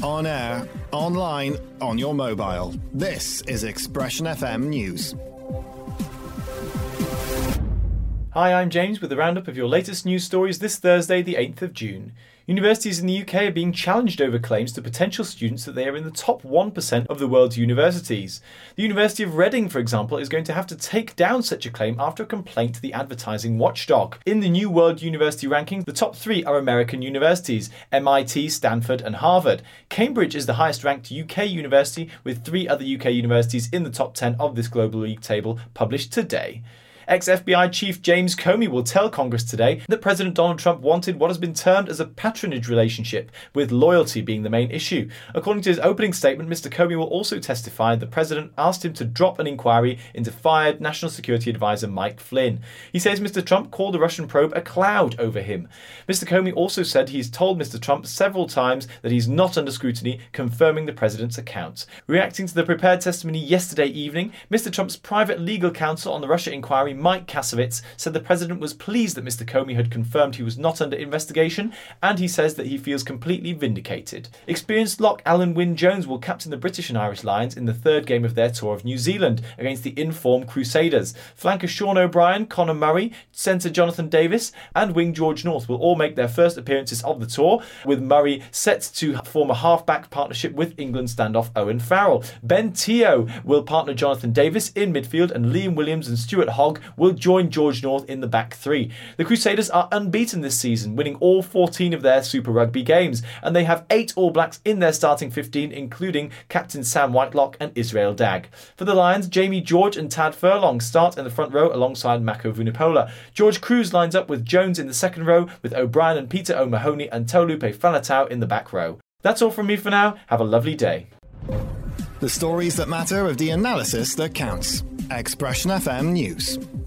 On air, online, on your mobile. This is Expression FM News. Hi, I'm James with a roundup of your latest news stories this Thursday, the 8th of June. Universities in the UK are being challenged over claims to potential students that they are in the top 1% of the world's universities. The University of Reading, for example, is going to have to take down such a claim after a complaint to the advertising watchdog. In the new World University Rankings, the top 3 are American universities: MIT, Stanford and Harvard. Cambridge is the highest ranked UK university, with 3 other UK universities in the top 10 of this global league table published today. Ex-FBI Chief James Comey will tell Congress today that President Donald Trump wanted what has been termed as a patronage relationship, with loyalty being the main issue. According to his opening statement, Mr. Comey will also testify the president asked him to drop an inquiry into fired National Security Advisor Mike Flynn. He says Mr. Trump called the Russian probe a cloud over him. Mr. Comey also said he's told Mr. Trump several times that he's not under scrutiny, confirming the president's accounts. Reacting to the prepared testimony yesterday evening, Mr. Trump's private legal counsel on the Russia inquiry, Mike Kasovitz, said the president was pleased that Mr. Comey had confirmed he was not under investigation, and he says that he feels completely vindicated. Experienced lock Alan Wynne-Jones will captain the British and Irish Lions in the third game of their tour of New Zealand against the in-form Crusaders. Flanker Sean O'Brien, Conor Murray, centre Jonathan Davis and wing George North will all make their first appearances of the tour, with Murray set to form a half-back partnership with England standoff Owen Farrell. Ben Teo will partner Jonathan Davis in midfield, and Liam Williams and Stuart Hogg will join George North in the back 3. The Crusaders are unbeaten this season, winning all 14 of their Super Rugby games, and they have 8 All Blacks in their starting 15, including captain Sam Whitelock and Israel Dagg. For the Lions, Jamie George and Tad Furlong start in the front row alongside Mako Vunipola. George Cruz lines up with Jones in the second row, with O'Brien and Peter O'Mahony and Tolupe Faletau in the back row. That's all from me for now. Have a lovely day. The stories that matter of the analysis that counts. Expression FM News.